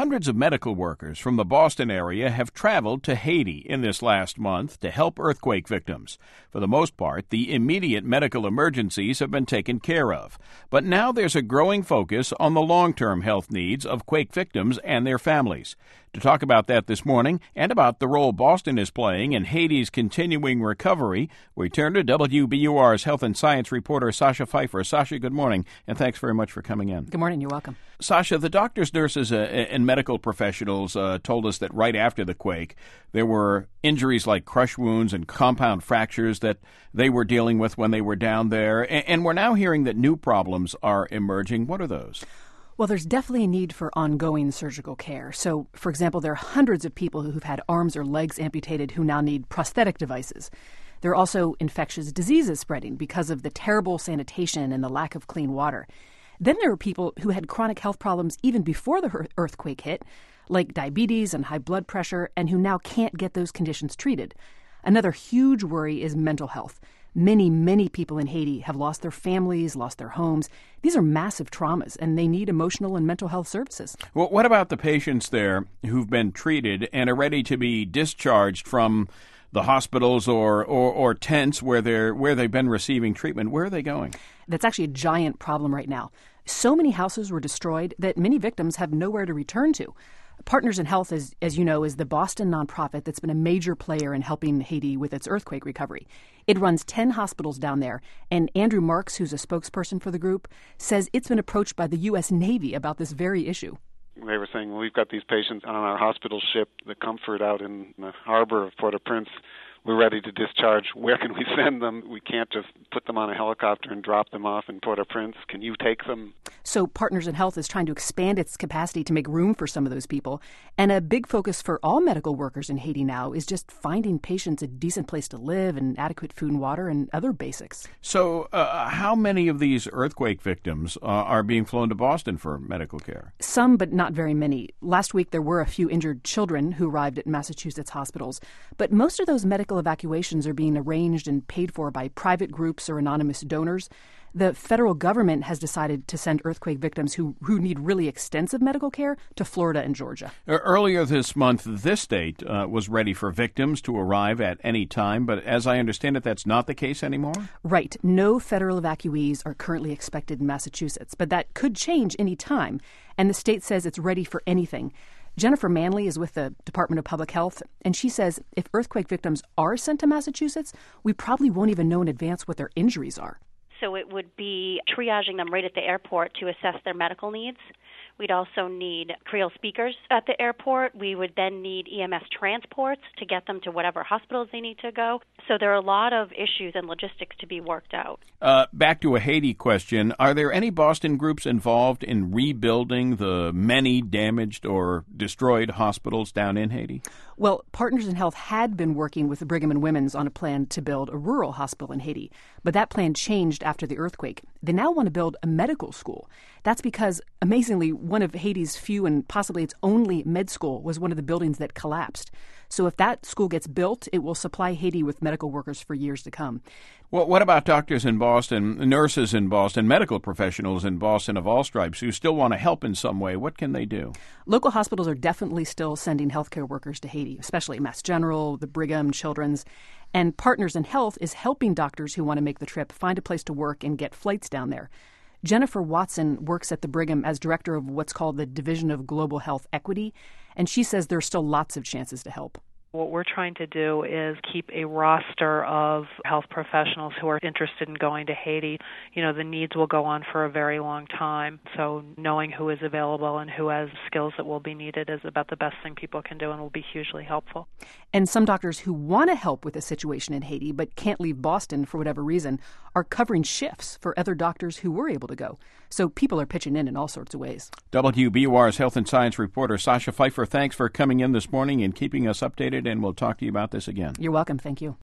Hundreds of medical workers from the Boston area have traveled to Haiti in this last month to help earthquake victims. For the most part, the immediate medical emergencies have been taken care of. But now there's a growing focus on the long-term health needs of quake victims and their families. To talk about that this morning and about the role Boston is playing in Haiti's continuing recovery, we turn to WBUR's health and science reporter Sasha Pfeiffer. Sasha, good morning, and thanks very much for coming in. Good morning. You're welcome. Sasha, the doctors, nurses, and medical professionals told us that right after the quake, there were injuries like crush wounds and compound fractures that they were dealing with when they were down there. And we're now hearing that new problems are emerging. What are those? Well, there's definitely a need for ongoing surgical care. So, for example, there are hundreds of people who've had arms or legs amputated who now need prosthetic devices. There are also infectious diseases spreading because of the terrible sanitation and the lack of clean water. Then there are people who had chronic health problems even before the earthquake hit, like diabetes and high blood pressure, and who now can't get those conditions treated. Another huge worry is mental health. Many people in Haiti have lost their families, lost their homes. These are massive traumas, and they need emotional and mental health services. Well, what about the patients there who've been treated and are ready to be discharged from the hospitals or tents where they've been receiving treatment? Where are they going? That's actually a giant problem right now. So many houses were destroyed that many victims have nowhere to return to. Partners in Health, as you know, is the Boston nonprofit that's been a major player in helping Haiti with its earthquake recovery. It runs 10 hospitals down there, and Andrew Marks, who's a spokesperson for the group, says it's been approached by the U.S. Navy about this very issue. They were saying, well, we've got these patients on our hospital ship, the Comfort, out in the harbor of Port-au-Prince. We're ready to discharge. Where can we send them? We can't just put them on a helicopter and drop them off in Port-au-Prince. Can you take them? So Partners in Health is trying to expand its capacity to make room for some of those people. And a big focus for all medical workers in Haiti now is just finding patients a decent place to live and adequate food and water and other basics. So how many of these earthquake victims are being flown to Boston for medical care? Some, but not very many. Last week, there were a few injured children who arrived at Massachusetts hospitals. But most of those medical evacuations are being arranged and paid for by private groups or anonymous donors. The federal government has decided to send earthquake victims who need really extensive medical care to Florida and Georgia. Earlier this month, this state was ready for victims to arrive at any time, but as I understand it, that's not the case anymore? Right. No federal evacuees are currently expected in Massachusetts, but that could change any time, and the state says it's ready for anything. Jennifer Manley is with the Department of Public Health, and she says if earthquake victims are sent to Massachusetts, we probably won't even know in advance what their injuries are. So it would be triaging them right at the airport to assess their medical needs. We'd also need Creole speakers at the airport. We would then need EMS transports to get them to whatever hospitals they need to go. So there are a lot of issues and logistics to be worked out. Back to a Haiti question. Are there any Boston groups involved in rebuilding the many damaged or destroyed hospitals down in Haiti? Well, Partners in Health had been working with the Brigham and Women's on a plan to build a rural hospital in Haiti, but that plan changed after the earthquake. They now want to build a medical school. That's because, amazingly, one of Haiti's few and possibly its only med school was one of the buildings that collapsed. So if that school gets built, it will supply Haiti with medical workers for years to come. Well, what about doctors in Boston, nurses in Boston, medical professionals in Boston of all stripes who still want to help in some way? What can they do? Local hospitals are definitely still sending healthcare workers to Haiti, especially Mass General, the Brigham, Children's. And Partners in Health is helping doctors who want to make the trip find a place to work and get flights down there. Jennifer Watson works at the Brigham as director of what's called the Division of Global Health Equity, and she says there's still lots of chances to help. What we're trying to do is keep a roster of health professionals who are interested in going to Haiti. You know, the needs will go on for a very long time, so knowing who is available and who has skills that will be needed is about the best thing people can do and will be hugely helpful. And some doctors who want to help with the situation in Haiti but can't leave Boston for whatever reason are covering shifts for other doctors who were able to go. So people are pitching in all sorts of ways. WBUR's health and science reporter Sasha Pfeiffer, thanks for coming in this morning and keeping us updated, and we'll talk to you about this again. You're welcome. Thank you.